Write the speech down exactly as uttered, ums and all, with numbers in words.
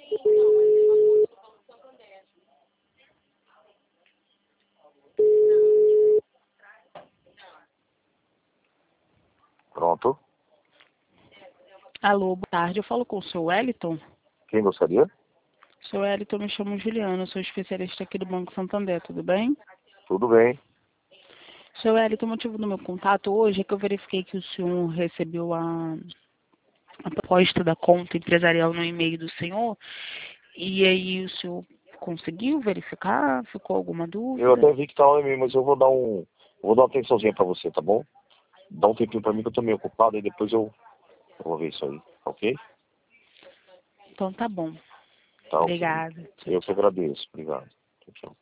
Pronto. Alô, boa tarde. Eu falo com o seu Wellington. Quem gostaria? Seu Wellington, me chamo Juliana, sou especialista aqui do Banco Santander, tudo bem? Tudo bem. Seu Wellington, o motivo do meu contato hoje é que eu verifiquei que o senhor recebeu a, a proposta da conta empresarial no e-mail do senhor, e aí o senhor conseguiu verificar? Ficou alguma dúvida? Eu até vi que tá no e-mail, mas eu vou dar um. Vou dar uma atençãozinha pra você, tá bom? Dá um tempinho pra mim que eu tô meio ocupado e depois eu, eu vou ver isso aí, ok? Então tá bom. Tá, ok. Obrigada. Tchau, Eu que tchau. agradeço. Obrigado. Tchau, tchau.